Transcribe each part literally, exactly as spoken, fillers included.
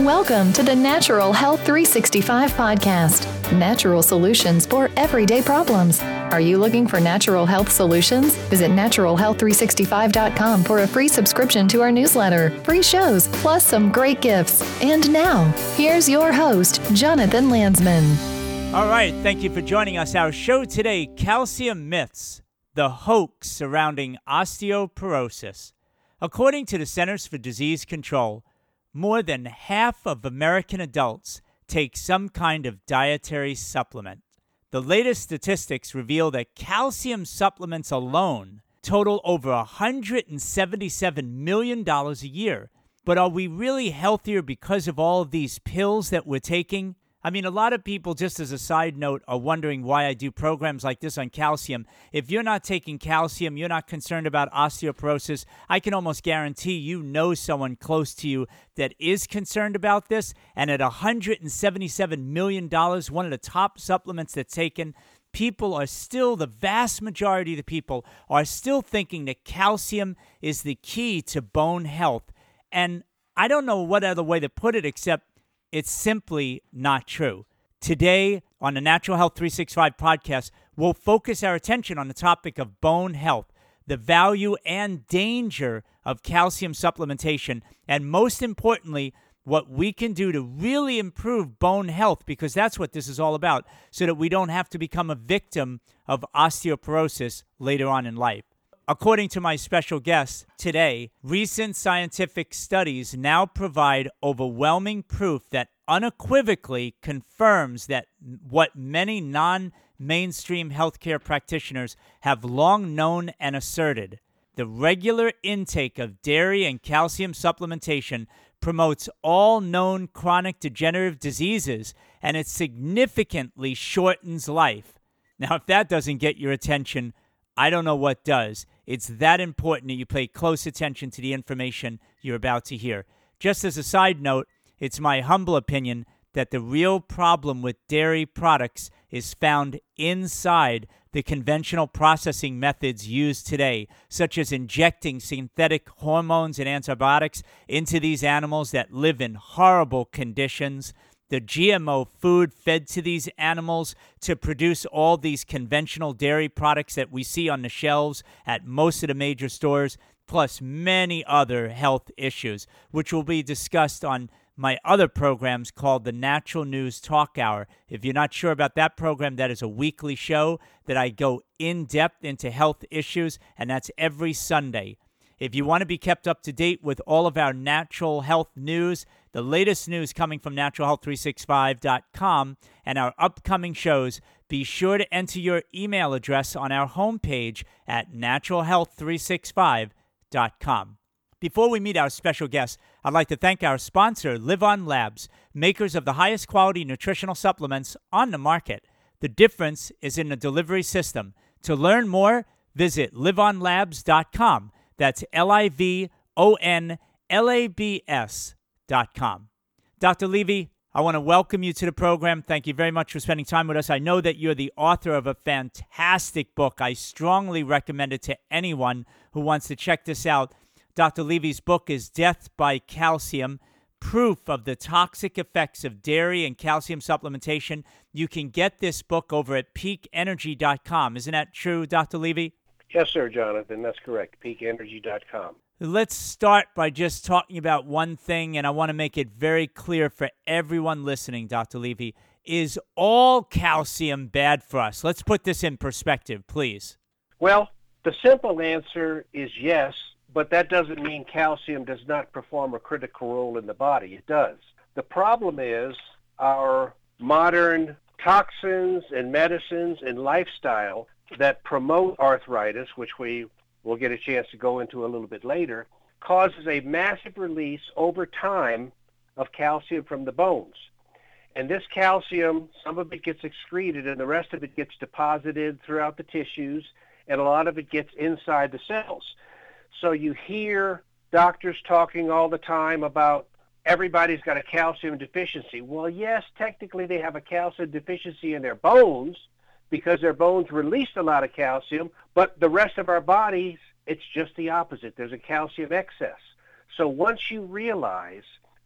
Welcome to the Natural Health three sixty-five podcast. Natural solutions for everyday problems. Are you looking for natural health solutions? Visit natural health three sixty-five dot com for a free subscription to our newsletter, free shows, plus some great gifts. And now, here's your host, Jonathan Landsman. All right, thank you for joining us. Our show today, Calcium Myths, the hoax surrounding osteoporosis. According to the Centers for Disease Control, more than half of American adults take some kind of dietary supplement. The latest statistics reveal that calcium supplements alone total over one hundred seventy-seven million dollars a year. But are we really healthier because of all of these pills that we're taking? I mean, a lot of people, just as a side note, are wondering why I do programs like this on calcium. If you're not taking calcium, you're not concerned about osteoporosis, I can almost guarantee you know someone close to you that is concerned about this. And at one hundred seventy-seven million dollars, one of the top supplements that's taken, people are still, the vast majority of the people are still thinking that calcium is the key to bone health. And I don't know what other way to put it except it's simply not true. Today, on the Natural Health three sixty-five podcast, we'll focus our attention on the topic of bone health, the value and danger of calcium supplementation, and most importantly, what we can do to really improve bone health, because that's what this is all about, so that we don't have to become a victim of osteoporosis later on in life. According to my special guest today, recent scientific studies now provide overwhelming proof that unequivocally confirms that what many non-mainstream healthcare practitioners have long known and asserted. The regular intake of dairy and calcium supplementation promotes all known chronic degenerative diseases, and it significantly shortens life. Now, if that doesn't get your attention, I don't know what does. It's that important that you pay close attention to the information you're about to hear. Just as a side note, it's my humble opinion that the real problem with dairy products is found inside the conventional processing methods used today, such as injecting synthetic hormones and antibiotics into these animals that live in horrible conditions, the G M O food fed to these animals to produce all these conventional dairy products that we see on the shelves at most of the major stores, plus many other health issues, which will be discussed on my other programs called the Natural News Talk Hour. If you're not sure about that program, that is a weekly show that I go in depth into health issues, and that's every Sunday. If you want to be kept up to date with all of our natural health news, the latest news coming from natural health three sixty-five dot com, and our upcoming shows, be sure to enter your email address on our homepage at natural health three sixty-five dot com. Before we meet our special guest, I'd like to thank our sponsor, LivOn Labs, makers of the highest quality nutritional supplements on the market. The difference is in the delivery system. To learn more, visit live on labs dot com. That's L I V O N L A B S dot com. Doctor Levy, I want to welcome you to the program. Thank you very much for spending time with us. I know that you're the author of a fantastic book. I strongly recommend it to anyone who wants to check this out. Doctor Levy's book is Death by Calcium, Proof of the Toxic Effects of Dairy and Calcium Supplementation. You can get this book over at peak energy dot com. Isn't that true, Doctor Levy? Yes, sir, Jonathan. That's correct. peak energy dot com. Let's start by just talking about one thing, and I want to make it very clear for everyone listening, Doctor Levy. Is all calcium bad for us? Let's put this in perspective, please. Well, the simple answer is yes, but that doesn't mean calcium does not perform a critical role in the body. It does. The problem is our modern toxins and medicines and lifestyle that promote arthritis, which we will get a chance to go into a little bit later, causes a massive release over time of calcium from the bones. And this calcium, some of it gets excreted and the rest of it gets deposited throughout the tissues, and a lot of it gets inside the cells. So you hear doctors talking all the time about everybody's got a calcium deficiency. Well, yes, technically they have a calcium deficiency in their bones, because their bones released a lot of calcium, but the rest of our bodies, it's just the opposite. There's a calcium excess. So once you realize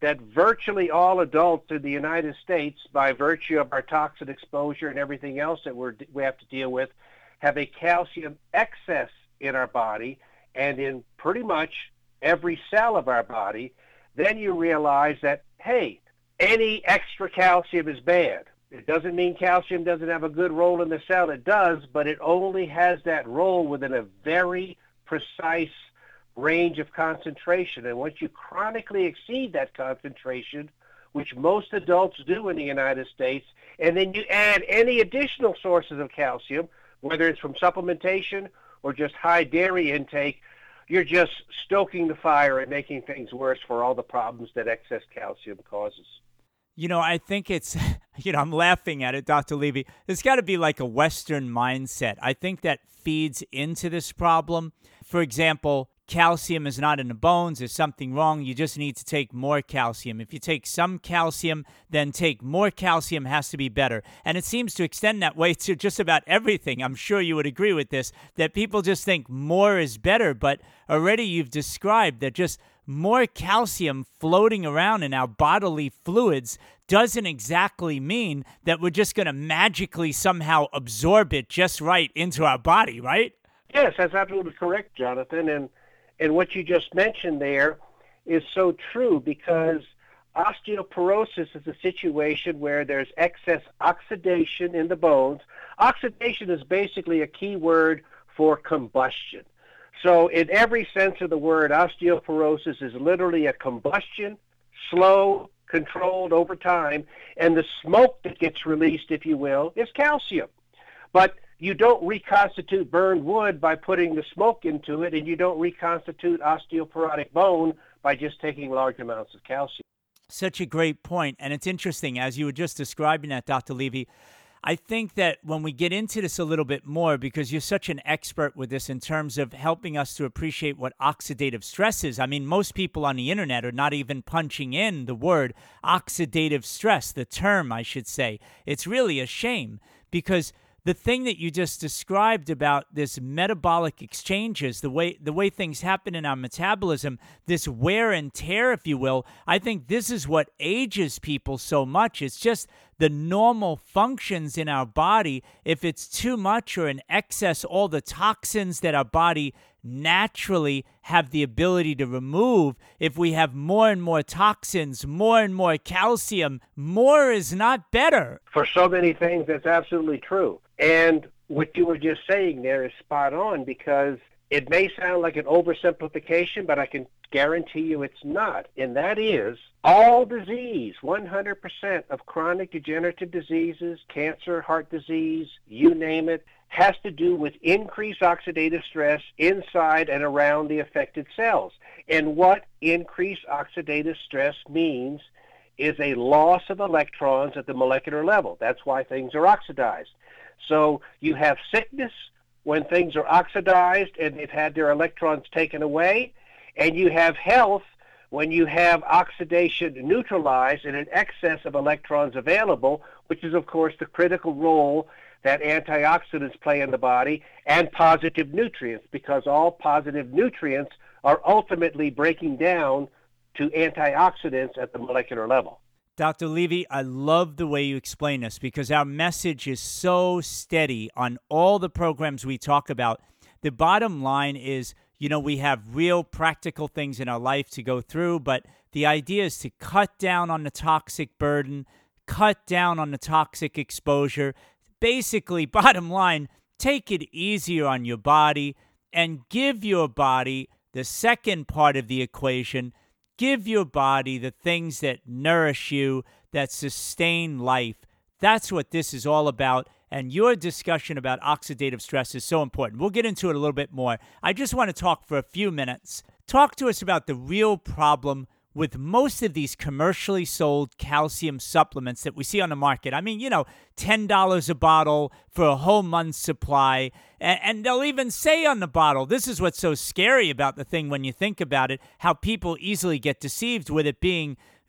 that virtually all adults in the United States, by virtue of our toxin exposure and everything else that we're, we have to deal with, have a calcium excess in our body and in pretty much every cell of our body, then you realize that, hey, any extra calcium is bad. It doesn't mean calcium doesn't have a good role in the cell. It does, but it only has that role within a very precise range of concentration. And once you chronically exceed that concentration, which most adults do in the United States, and then you add any additional sources of calcium, whether it's from supplementation or just high dairy intake, you're just stoking the fire and making things worse for all the problems that excess calcium causes. You know, I think it's, you know, I'm laughing at it, Doctor Levy. There's got to be like a Western mindset. I think that feeds into this problem. For example, calcium is not in the bones. There's something wrong. You just need to take more calcium. If you take some calcium, then take more calcium has to be better. And it seems to extend that way to just about everything. I'm sure you would agree with this, that people just think more is better. But already you've described that just more calcium floating around in our bodily fluids doesn't exactly mean that we're just going to magically somehow absorb it just right into our body, right? Yes, that's absolutely correct, Jonathan. And and what you just mentioned there is so true, because osteoporosis is a situation where there's excess oxidation in the bones. Oxidation is basically a key word for combustion. So in every sense of the word, osteoporosis is literally a combustion, slow, controlled over time, and the smoke that gets released, if you will, is calcium. But you don't reconstitute burned wood by putting the smoke into it, and you don't reconstitute osteoporotic bone by just taking large amounts of calcium. Such a great point. And it's interesting, as you were just describing that, Doctor Levy, I think that when we get into this a little bit more, because you're such an expert with this in terms of helping us to appreciate what oxidative stress is. I mean, most people on the internet are not even punching in the word oxidative stress, the term, I should say. It's really a shame, because the thing that you just described about this metabolic exchanges, the way the way things happen in our metabolism, this wear and tear, if you will, I think this is what ages people so much. It's just the normal functions in our body. If it's too much or in excess, all the toxins that our body naturally have the ability to remove, if we have more and more toxins, more and more calcium, more is not better. For so many things, that's absolutely true. And what you were just saying there is spot on, because it may sound like an oversimplification, but I can guarantee you it's not. And that is, all disease, one hundred percent of chronic degenerative diseases, cancer, heart disease, you name it, has to do with increased oxidative stress inside and around the affected cells. And what increased oxidative stress means is a loss of electrons at the molecular level. That's why things are oxidized. So you have sickness when things are oxidized and they've had their electrons taken away, and you have health when you have oxidation neutralized and an excess of electrons available, which is, of course, the critical role that antioxidants play in the body, and positive nutrients, because all positive nutrients are ultimately breaking down to antioxidants at the molecular level. Doctor Levy, I love the way you explain this, because our message is so steady on all the programs we talk about. The bottom line is, you know, we have real practical things in our life to go through, but the idea is to cut down on the toxic burden, cut down on the toxic exposure. Basically, bottom line, take it easier on your body and give your body the second part of the equation. Give your body the things that nourish you, that sustain life. That's what this is all about. And your discussion about oxidative stress is so important. We'll get into it a little bit more. I just want to talk for a few minutes. Talk to us about the real problem with most of these commercially sold calcium supplements that we see on the market. I mean, you know, ten dollars a bottle for a whole month's supply. And, and they'll even say on the bottle, this is what's so scary about the thing when you think about it, how people easily get deceived with it being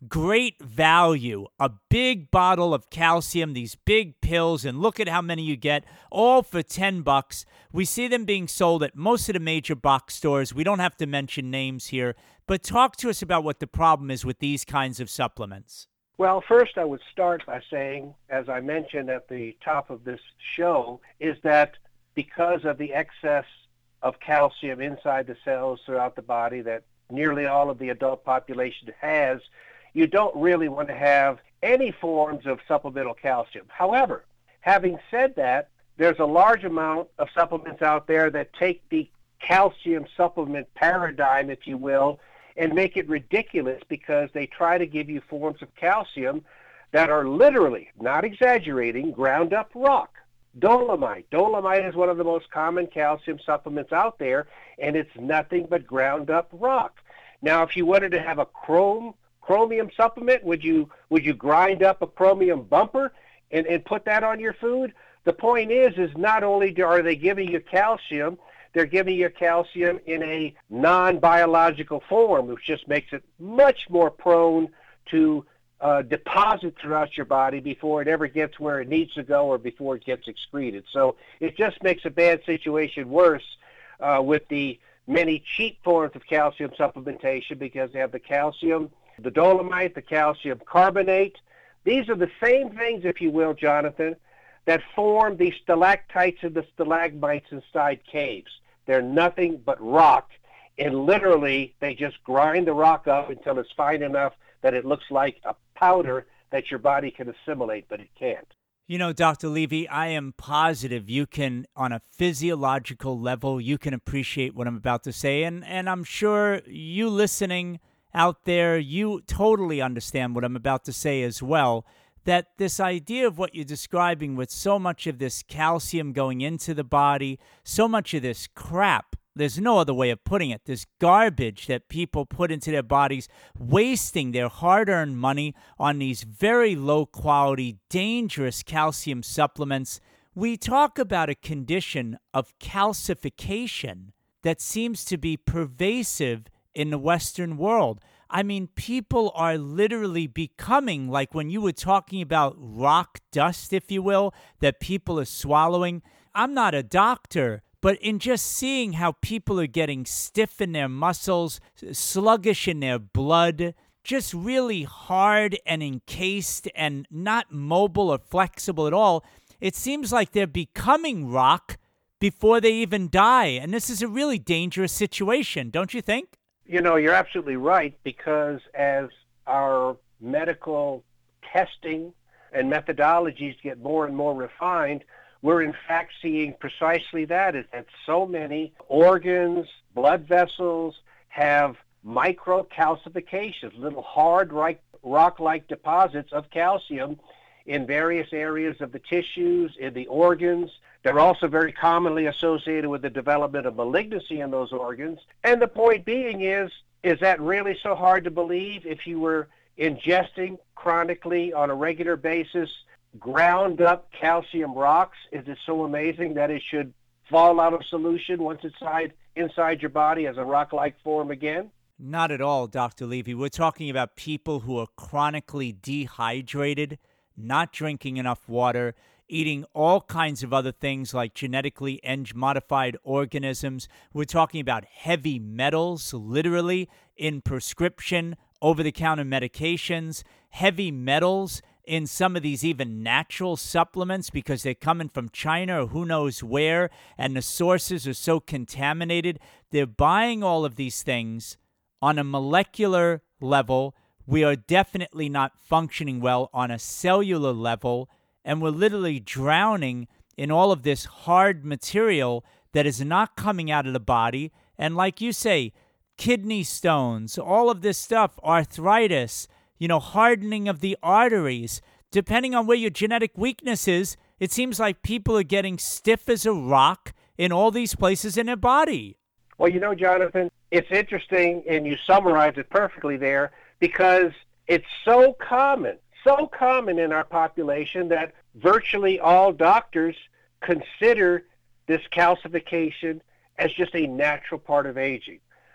great value, a big bottle of calcium, these big pills, and look at how many you get, all for ten bucks. We see them being sold at most of the major box stores. We don't have to mention names here, but talk to us about what the problem is with these kinds of supplements. Well, first I would start by saying, as I mentioned at the top of this show, is that because of the excess of calcium inside the cells throughout the body that nearly all of the adult population has, you don't really want to have any forms of supplemental calcium. However, having said that, there's a large amount of supplements out there that take the calcium supplement paradigm, if you will, and make it ridiculous because they try to give you forms of calcium that are literally, not exaggerating, ground up rock. Dolomite. Dolomite is one of the most common calcium supplements out there, and it's nothing but ground up rock. Now, if you wanted to have a chrome chromium supplement, would you would you grind up a chromium bumper and, and put that on your food? The point is, is not only are they giving you calcium, they're giving you calcium in a non-biological form, which just makes it much more prone to uh, deposit throughout your body before it ever gets where it needs to go or before it gets excreted. So it just makes a bad situation worse uh, with the many cheap forms of calcium supplementation because they have the calcium, the dolomite, the calcium carbonate. These are the same things, if you will, Jonathan, that form the stalactites and the stalagmites inside caves. They're nothing but rock, and literally they just grind the rock up until it's fine enough that it looks like a powder that your body can assimilate, but it can't. You know, Doctor Levy, I am positive you can, on a physiological level, you can appreciate what I'm about to say, and, and I'm sure you listening out there, you totally understand what I'm about to say as well, that this idea of what you're describing with so much of this calcium going into the body, so much of this crap, there's no other way of putting it, this garbage that people put into their bodies, wasting their hard-earned money on these very low-quality, dangerous calcium supplements. We talk about a condition of calcification that seems to be pervasive in the Western world. I mean, people are literally becoming, like when you were talking about rock dust, if you will, that people are swallowing. I'm not a doctor, but in just seeing how people are getting stiff in their muscles, sluggish in their blood, just really hard and encased and not mobile or flexible at all, it seems like they're becoming rock before they even die. And this is a really dangerous situation, don't you think? You know, you're absolutely right, because as our medical testing and methodologies get more and more refined, we're in fact seeing precisely that, is that so many organs, blood vessels have microcalcifications, little hard rock-like deposits of calcium in various areas of the tissues, in the organs. They're also very commonly associated with the development of malignancy in those organs. And the point being is, is that really so hard to believe if you were ingesting chronically on a regular basis ground up calcium rocks? Is it so amazing that it should fall out of solution once it's inside, inside your body as a rock-like form again? Not at all, Doctor Levy. We're talking about people who are chronically dehydrated, not drinking enough water, eating all kinds of other things like genetically modified organisms. We're talking about heavy metals, literally, in prescription, over-the-counter medications, heavy metals in some of these even natural supplements because they're coming from China or who knows where, and the sources are so contaminated. They're buying all of these things on a molecular level. We are definitely not functioning well on a cellular level, and we're literally drowning in all of this hard material that is not coming out of the body. And like you say, kidney stones, all of this stuff, arthritis, you know, hardening of the arteries. Depending on where your genetic weakness is, it seems like people are getting stiff as a rock in all these places in their body. Well, you know, Jonathan, it's interesting, and you summarized it perfectly there, because it's so common, so common in our population that virtually all doctors consider this calcification as just a natural part of aging.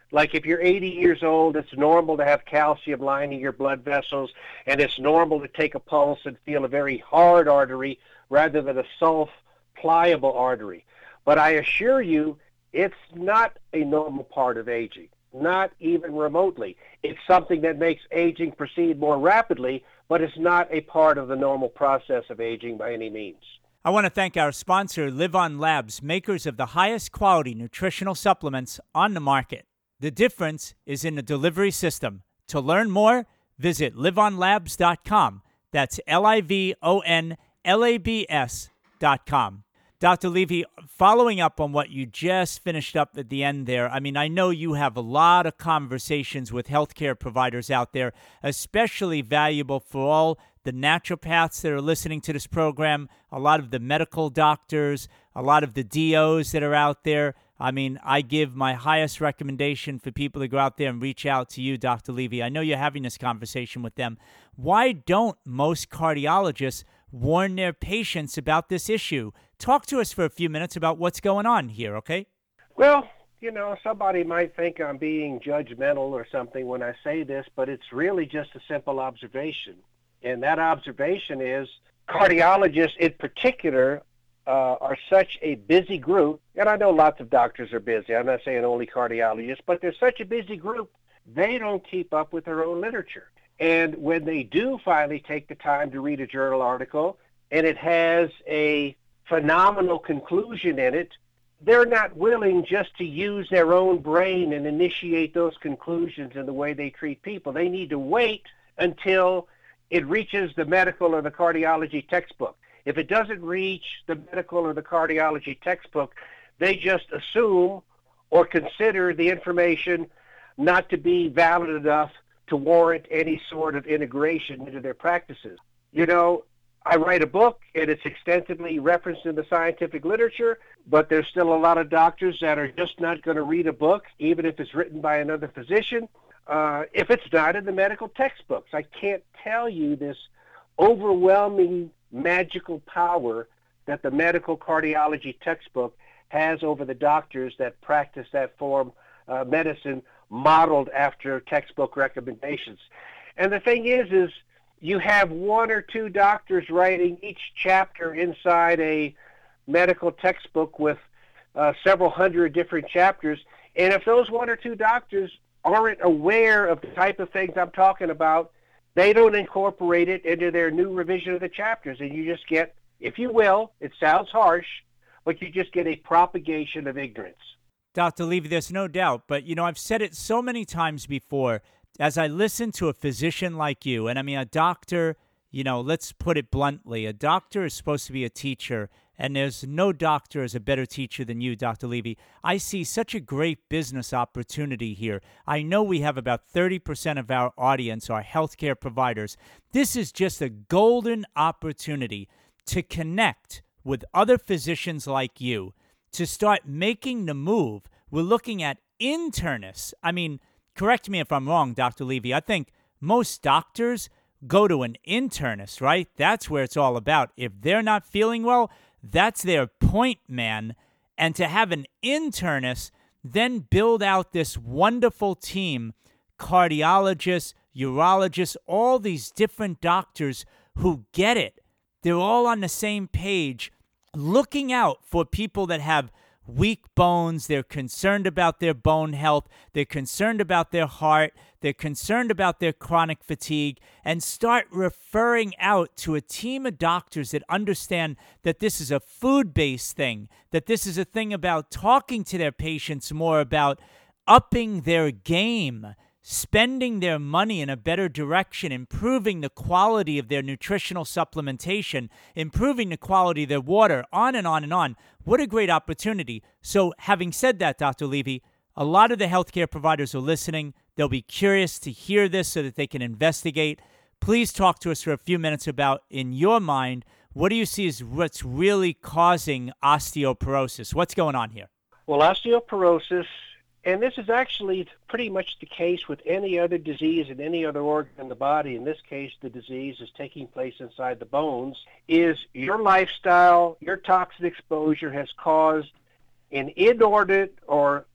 Like if you're eighty years old, it's normal to have calcium lining your blood vessels, and it's normal to take a pulse and feel a very hard artery rather than a soft, pliable artery. But I assure you, it's not a normal part of aging, not even remotely. It's something that makes aging proceed more rapidly, but it's not a part of the normal process of aging by any means. I want to thank our sponsor, Live On Labs, makers of the highest quality nutritional supplements on the market. The difference is in the delivery system. To learn more, visit live on labs dot com. That's L I V O N L A B S dot com. Doctor Levy, following up on what you just finished up at the end there, I mean, I know you have a lot of conversations with healthcare providers out there, especially valuable for all the naturopaths that are listening to this program, a lot of the medical doctors, a lot of the D Os that are out there. I mean, I give my highest recommendation for people to go out there and reach out to you, Doctor Levy. I know you're having this conversation with them. Why don't most cardiologists warn their patients about this issue? Talk to us for a few minutes about what's going on here, okay? Well, you know, somebody might think I'm being judgmental or something when I say this, but it's really just a simple observation. And that observation is cardiologists in particular uh, are such a busy group, and I know lots of doctors are busy. I'm not saying only cardiologists, but they're such a busy group, they don't keep up with their own literature. And when they do finally take the time to read a journal article, and it has a phenomenal conclusion in it, they're not willing just to use their own brain and initiate those conclusions in the way they treat people. They need to wait until it reaches the medical or the cardiology textbook. If it doesn't reach the medical or the cardiology textbook, they just assume or consider the information not to be valid enough to warrant any sort of integration into their practices. You know, I write a book, and it's extensively referenced in the scientific literature, but there's still a lot of doctors that are just not going to read a book, even if it's written by another physician, uh, if it's not in the medical textbooks. I can't tell you this overwhelming magical power that the medical cardiology textbook has over the doctors that practice that form of uh, medicine modeled after textbook recommendations. And the thing is, is you have one or two doctors writing each chapter inside a medical textbook with uh, several hundred different chapters. And if those one or two doctors aren't aware of the type of things I'm talking about, they don't incorporate it into their new revision of the chapters. And you just get, if you will, it sounds harsh, but you just get a propagation of ignorance. Doctor Levy, there's no doubt, but, you know, I've said it so many times before, as I listen to a physician like you, and I mean, a doctor, you know, let's put it bluntly, a doctor is supposed to be a teacher, and there's no doctor is a better teacher than you, Doctor Levy. I see such a great business opportunity here. I know we have about thirty percent of our audience are healthcare providers. This is just a golden opportunity to connect with other physicians like you, to start making the move. We're looking at internists. I mean, correct me if I'm wrong, Doctor Levy. I think most doctors go to an internist, right? That's where it's all about. If they're not feeling well, that's their point man. And to have an internist then build out this wonderful team, cardiologists, urologists, all these different doctors who get it. They're all on the same page, looking out for people that have weak bones. They're concerned about their bone health. They're concerned about their heart. They're concerned about their chronic fatigue, and start referring out to a team of doctors that understand that this is a food-based thing, that this is a thing about talking to their patients more about upping their game, spending their money in a better direction, improving the quality of their nutritional supplementation, improving the quality of their water, on and on and on. What a great opportunity. So having said that, Doctor Levy, a lot of the healthcare providers are listening. They'll be curious to hear this so that they can investigate. Please talk to us for a few minutes about, in your mind, what do you see as what's really causing osteoporosis? What's going on here? Well, osteoporosis, and this is actually pretty much the case with any other disease in any other organ in the body. In this case, the disease is taking place inside the bones, is your lifestyle, your toxin exposure has caused an inordinate or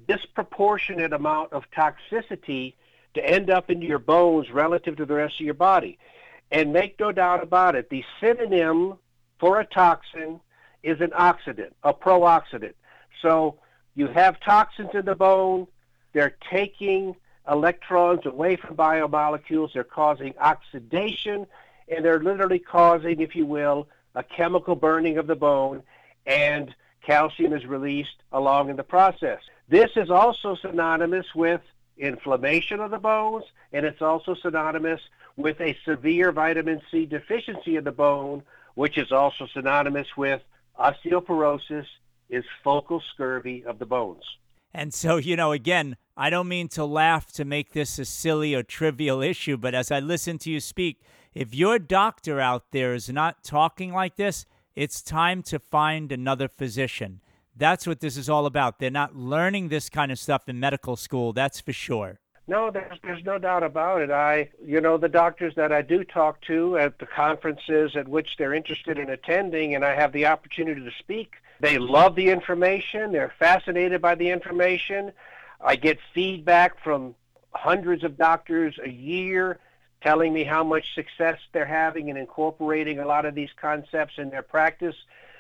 disproportionate amount of toxicity to end up into your bones relative to the rest of your body. And make no doubt about it, the synonym for a toxin is an oxidant, a pro-oxidant. So you have toxins in the bone, they're taking electrons away from biomolecules, they're causing oxidation, and they're literally causing, if you will, a chemical burning of the bone, and calcium is released along in the process. This is also synonymous with inflammation of the bones, and it's also synonymous with a severe vitamin C deficiency in the bone, which is also synonymous with osteoporosis, is focal scurvy of the bones. And so, you know, again, I don't mean to laugh to make this a silly or trivial issue, but as I listen to you speak, if your doctor out there is not talking like this, it's time to find another physician. That's what this is all about. They're not learning this kind of stuff in medical school, that's for sure. No, there's, there's no doubt about it. I, you know, the doctors that I do talk to at the conferences at which they're interested in attending, and I have the opportunity to speak, they love the information. They're fascinated by the information. I get feedback from hundreds of doctors a year telling me how much success they're having in incorporating a lot of these concepts in their practice.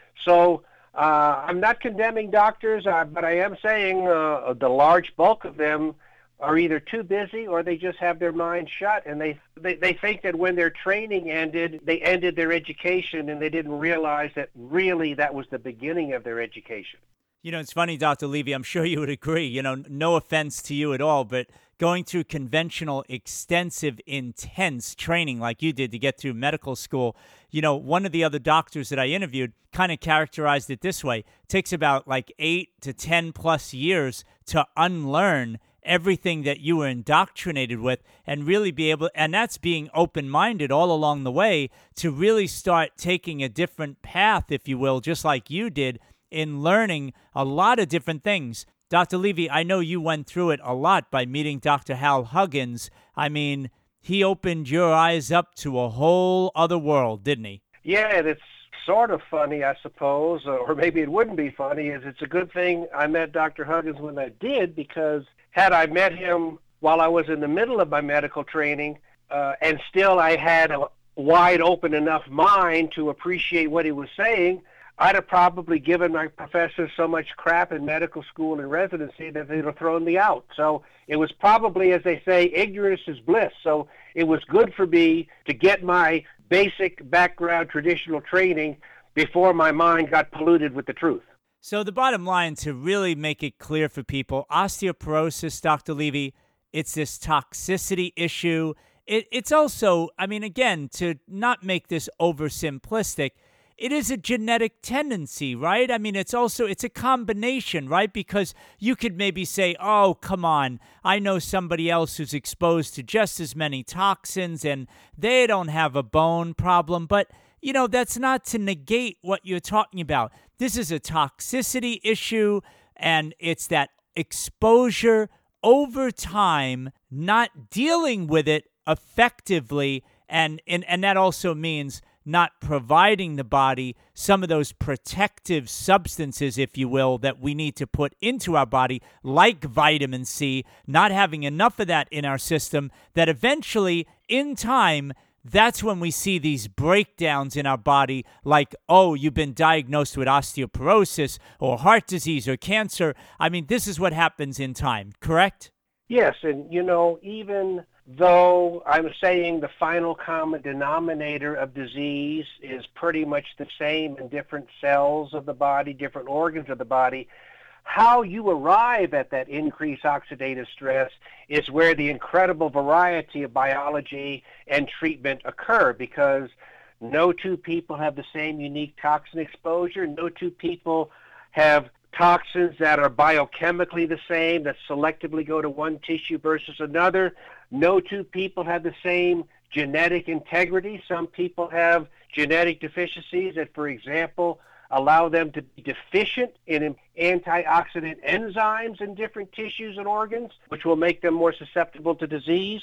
So uh, I'm not condemning doctors, uh, but I am saying uh, the large bulk of them are either too busy or they just have their mind shut, and they, they, they think that when their training ended, they ended their education, and they didn't realize that really that was the beginning of their education. You know, it's funny, Doctor Levy, I'm sure you would agree, you know, no offense to you at all, but going through conventional, extensive, intense training like you did to get through medical school, you know, one of the other doctors that I interviewed kind of characterized it this way. It takes about like eight to ten plus years to unlearn everything that you were indoctrinated with and really be able, and that's being open-minded all along the way to really start taking a different path, if you will, just like you did in learning a lot of different things. Doctor Levy, I know you went through it a lot by meeting Doctor Hal Huggins. I mean, he opened your eyes up to a whole other world, didn't he? Yeah, and it's sort of funny, I suppose, or maybe it wouldn't be funny, is it's a good thing I met Doctor Huggins when I did, because had I met him while I was in the middle of my medical training, uh, and still I had a wide open enough mind to appreciate what he was saying, I'd have probably given my professors so much crap in medical school and residency that they'd have thrown me out. So it was probably, as they say, ignorance is bliss. So it was good for me to get my basic background traditional training before my mind got polluted with the truth. So the bottom line, to really make it clear for people, osteoporosis, Doctor Levy, it's this toxicity issue. It, it's also, I mean, again, to not make this oversimplistic, it is a genetic tendency, right? I mean, it's also, it's a combination, right? Because you could maybe say, oh, come on, I know somebody else who's exposed to just as many toxins and they don't have a bone problem. But, you know, that's not to negate what you're talking about. This is a toxicity issue, and it's that exposure over time, not dealing with it effectively, and, and, and that also means not providing the body some of those protective substances, if you will, that we need to put into our body, like vitamin C, not having enough of that in our system, that eventually, in time, that's when we see these breakdowns in our body, like, oh, you've been diagnosed with osteoporosis or heart disease or cancer. I mean, this is what happens in time, correct? Yes, and, you know, even though I'm saying the final common denominator of disease is pretty much the same in different cells of the body, different organs of the body, how you arrive at that increased oxidative stress is where the incredible variety of biology and treatment occur, because no two people have the same unique toxin exposure. No two people have toxins that are biochemically the same, that selectively go to one tissue versus another. No two people have the same genetic integrity. Some people have genetic deficiencies that, for example, allow them to be deficient in antioxidant enzymes in different tissues and organs, which will make them more susceptible to disease.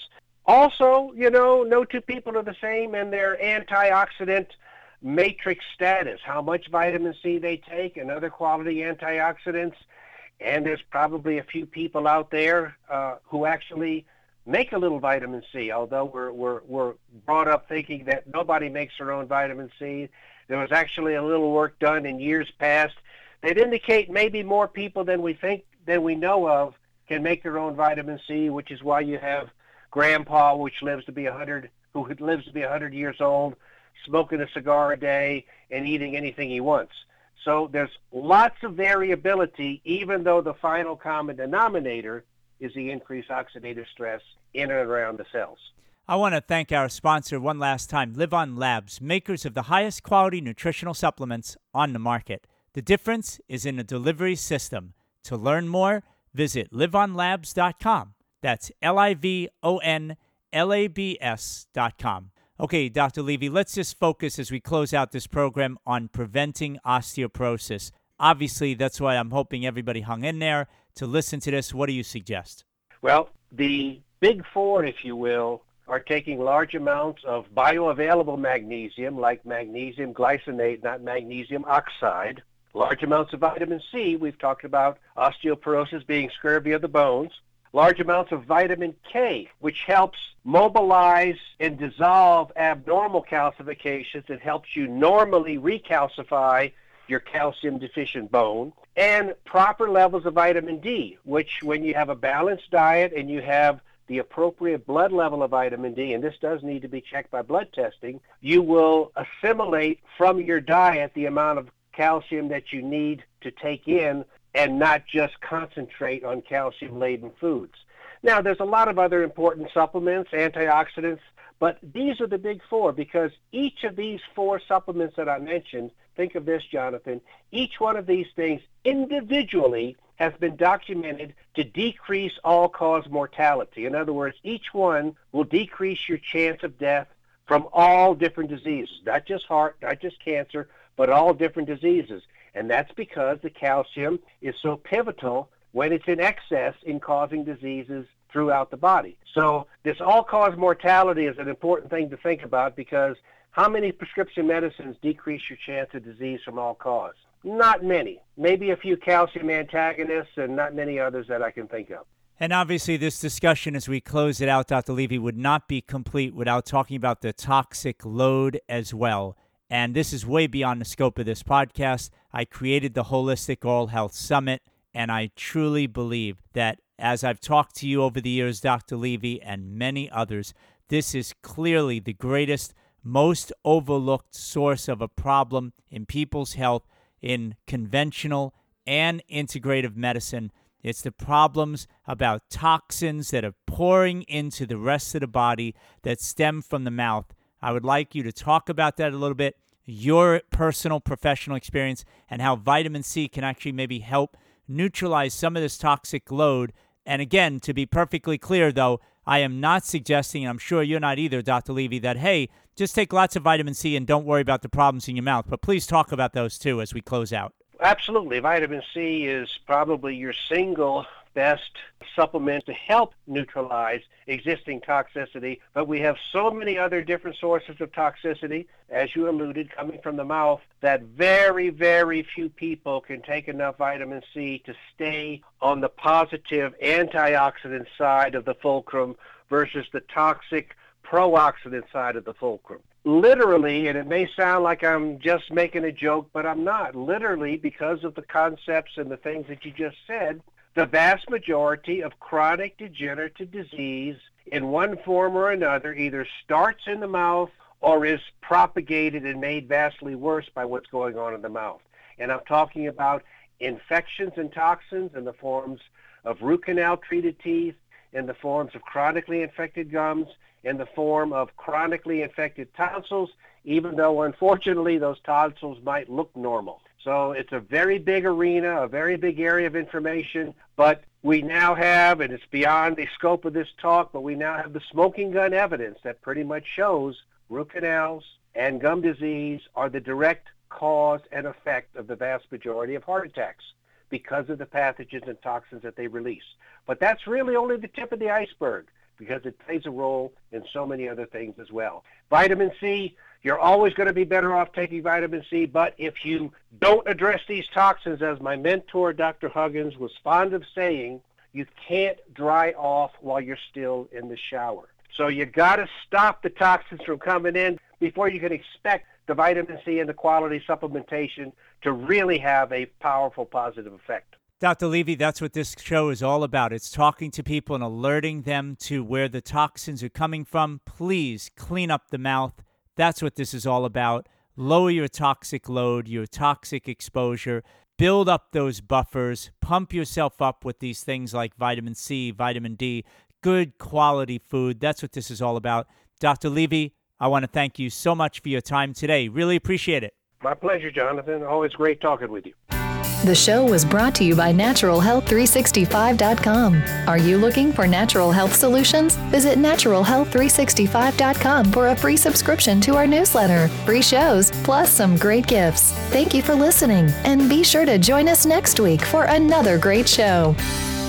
Also, you know, no two people are the same in their antioxidant matrix status, how much vitamin C they take and other quality antioxidants. and there's probably a few people out there uh, who actually make a little vitamin C, although we're, we're, we're brought up thinking that nobody makes their own vitamin C. There was actually a little work done in years past that indicate maybe more people than we think, than we know of, can make their own vitamin C, which is why you have Grandpa, which lives to be one hundred, who lives to be one hundred years old, smoking a cigar a day and eating anything he wants. So there's lots of variability, even though the final common denominator is the increased oxidative stress in and around the cells. I want to thank our sponsor one last time, LivOn Labs, makers of the highest quality nutritional supplements on the market. The difference is in the delivery system. To learn more, visit live on labs dot com. That's L I V O N L A B S dot com. Okay, Doctor Levy, let's just focus as we close out this program on preventing osteoporosis. Obviously, that's why I'm hoping everybody hung in there to listen to this. What do you suggest? Well, the big four, if you will, are taking large amounts of bioavailable magnesium, like magnesium glycinate, not magnesium oxide, large amounts of vitamin C. We've talked about osteoporosis being scurvy of the bones. Large amounts of vitamin K, which helps mobilize and dissolve abnormal calcifications. It helps you normally recalcify your calcium-deficient bone. And proper levels of vitamin D, which when you have a balanced diet and you have the appropriate blood level of vitamin D, and this does need to be checked by blood testing, you will assimilate from your diet the amount of calcium that you need to take in and not just concentrate on calcium-laden foods. Now, there's a lot of other important supplements, antioxidants, but these are the big four because each of these four supplements that I mentioned, think of this, Jonathan, each one of these things individually has been documented to decrease all-cause mortality. In other words, each one will decrease your chance of death from all different diseases, not just heart, not just cancer, but all different diseases. And that's because the calcium is so pivotal when it's in excess in causing diseases throughout the body. So this all-cause mortality is an important thing to think about because how many prescription medicines decrease your chance of disease from all cause? Not many. Maybe a few calcium antagonists and not many others that I can think of. And obviously this discussion as we close it out, Doctor Levy, would not be complete without talking about the toxic load as well. And this is way beyond the scope of this podcast. I created the Holistic Oral Health Summit, and I truly believe that as I've talked to you over the years, Doctor Levy, and many others, this is clearly the greatest, most overlooked source of a problem in people's health in conventional and integrative medicine. It's the problems about toxins that are pouring into the rest of the body that stem from the mouth. I would like you to talk about that a little bit, your personal professional experience, and how vitamin C can actually maybe help neutralize some of this toxic load. And again, to be perfectly clear, though, I am not suggesting, and I'm sure you're not either, Doctor Levy, that, hey, just take lots of vitamin C and don't worry about the problems in your mouth. But please talk about those, too, as we close out. Absolutely. Vitamin C is probably your single best supplement to help neutralize existing toxicity, but we have so many other different sources of toxicity, as you alluded, coming from the mouth, that very, very few people can take enough vitamin C to stay on the positive antioxidant side of the fulcrum versus the toxic pro-oxidant side of the fulcrum. Literally, and it may sound like I'm just making a joke, but I'm not. Literally, because of the concepts and the things that you just said, the vast majority of chronic degenerative disease in one form or another either starts in the mouth or is propagated and made vastly worse by what's going on in the mouth. And I'm talking about infections and toxins in the forms of root canal treated teeth, in the forms of chronically infected gums, in the form of chronically infected tonsils, even though unfortunately those tonsils might look normal. So it's a very big arena, a very big area of information, but we now have, and it's beyond the scope of this talk, but we now have the smoking gun evidence that pretty much shows root canals and gum disease are the direct cause and effect of the vast majority of heart attacks because of the pathogens and toxins that they release. But that's really only the tip of the iceberg. because it plays a role in so many other things as well. Vitamin C, you're always going to be better off taking vitamin C, but if you don't address these toxins, as my mentor, Doctor Huggins, was fond of saying, you can't dry off while you're still in the shower. So you got to stop the toxins from coming in before you can expect the vitamin C and the quality supplementation to really have a powerful positive effect. Doctor Levy, that's what this show is all about. It's talking to people and alerting them to where the toxins are coming from. Please clean up the mouth. That's what this is all about. Lower your toxic load, your toxic exposure. Build up those buffers. Pump yourself up with these things like vitamin C, vitamin D, good quality food. That's what this is all about. Doctor Levy, I want to thank you so much for your time today. Really appreciate it. My pleasure, Jonathan. Always great talking with you. The show was brought to you by natural health three sixty-five dot com. Are you looking for natural health solutions? Visit natural health three sixty-five dot com for a free subscription to our newsletter, free shows, plus some great gifts. Thank you for listening, and be sure to join us next week for another great show.